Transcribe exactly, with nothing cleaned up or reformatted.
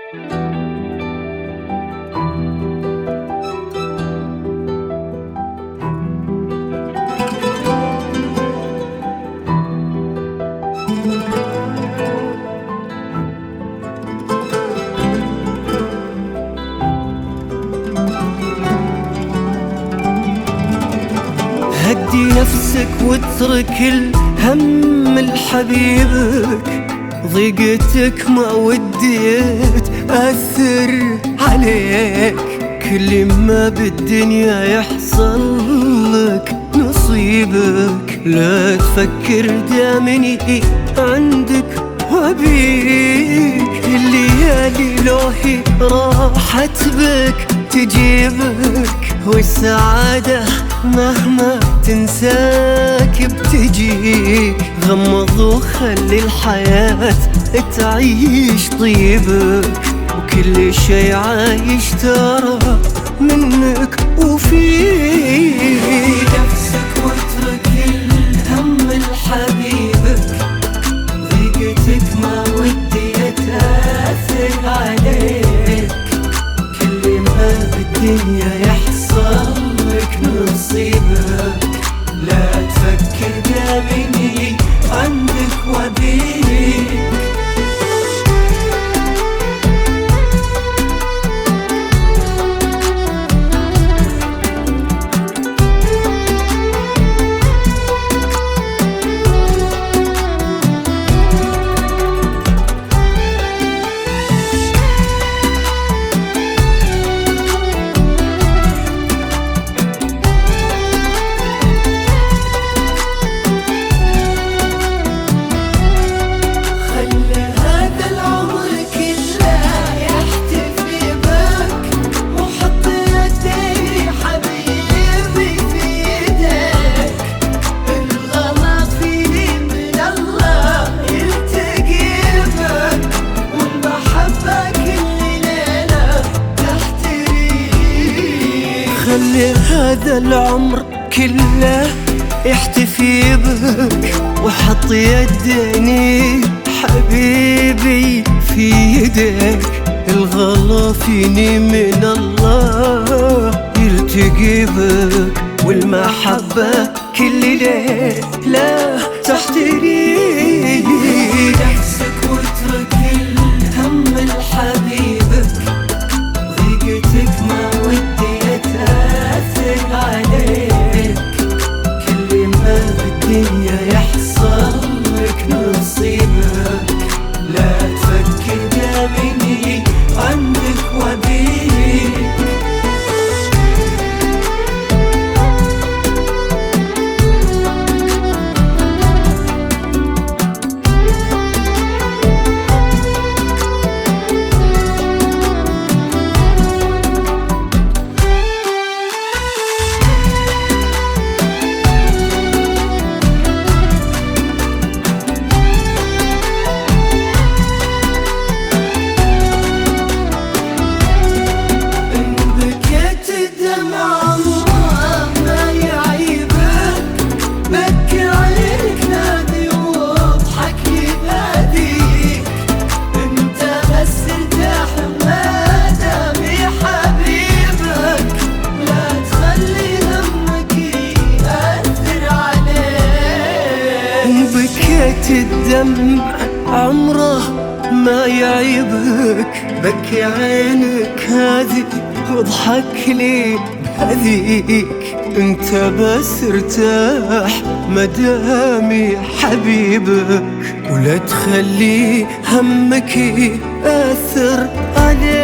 هدي نفسك واترك الهم لحبيبك، ضيقتك ما وديت أثر عليك، كل ما بالدنيا يحصل لك نصيبك، لا تفكر دامني عندك وبيك، الليالي لوهي راحت بك تجيبك، والسعادة مهما تنساك بتجيك، غمض وخلي الحياة تعيش طيبك، وكل شي عايش ترى منك وفيك. نفسك واترك الهم لحبيبك، ضيقتك ما ودي تأثر عليك، كل ما بالدنيا يحصل لك نصيبك، لا تفكر دامني عندك وبيك. خلي هذا العمر كله يحتفي بك، وحط يدني حبيبي في يدك، الغلا فيني من الله يلتقي بك، والمحبة كل ليلة تحتريك. نفسك واترك الهم لحبيبك، ضيقتك ما ودي تأثر عليك، كل ما بالدنيا يحصل لك نصيبك، لا تفكر دامني عندك وبيك. بكيت الدمع عمره ما يعيبك، بكي عينك هذه واضحك لي هذيك، انت بس ارتاح مدامي حبيبك، ولا تخلي همك يأثر عليك.